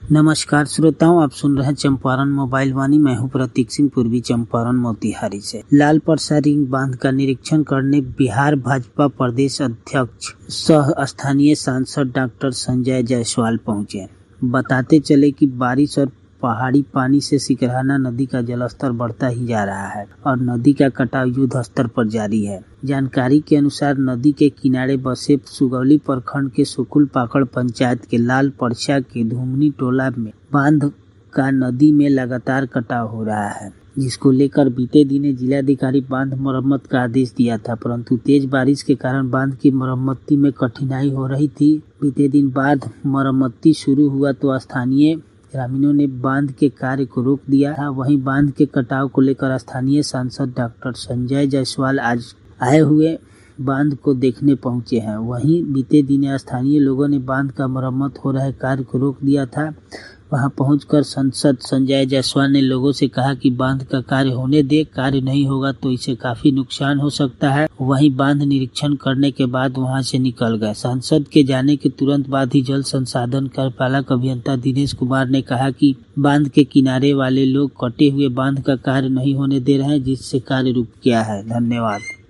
नमस्कार श्रोताओं, आप सुन रहे हैं चंपारण मोबाइल वाणी। मैं हूं प्रतीक सिंह, पूर्वी चंपारण मोतिहारी से। लाल परसा रिंग बांध का निरीक्षण करने बिहार भाजपा प्रदेश अध्यक्ष सह स्थानीय सांसद डॉक्टर संजय जायसवाल पहुंचे। बताते चले कि बारिश और पहाड़ी पानी से सिकरहाना नदी का जलस्तर बढ़ता ही जा रहा है और नदी का कटाव युद्ध स्तर पर जारी है। जानकारी के अनुसार नदी के किनारे बसे सुगौली प्रखंड के सुकुल पाकड़ पंचायत के लाल परसा के धूमनी टोला में बांध का नदी में लगातार कटाव हो रहा है, जिसको लेकर बीते दिने जिलाधिकारी बांध मरम्मत का आदेश दिया था, परंतु तेज बारिश के कारण बांध की मरम्मती में कठिनाई हो रही थी। बीते दिन बांध मरम्मती शुरू हुआ तो स्थानीय ग्रामीणों ने बांध के कार्य को रोक दिया था। वहीं बांध के कटाव को लेकर स्थानीय सांसद डॉक्टर संजय जायसवाल आज आए हुए बांध को देखने पहुंचे हैं। वहीं बीते दिन स्थानीय लोगों ने बांध का मरम्मत हो रहे कार्य को रोक दिया था। वहां पहुंचकर सांसद संजय जायसवाल ने लोगों से कहा कि बांध का कार्य होने दे, कार्य नहीं होगा तो इससे काफी नुकसान हो सकता है। वहीं बांध निरीक्षण करने के बाद वहां से निकल गए। सांसद के जाने के तुरंत बाद ही जल संसाधन कार्यपालक अभियंता दिनेश कुमार ने कहा कि बांध के किनारे वाले लोग कटे हुए बांध का कार्य नहीं होने दे रहे हैं, जिससे कार्य रुक गया है। धन्यवाद।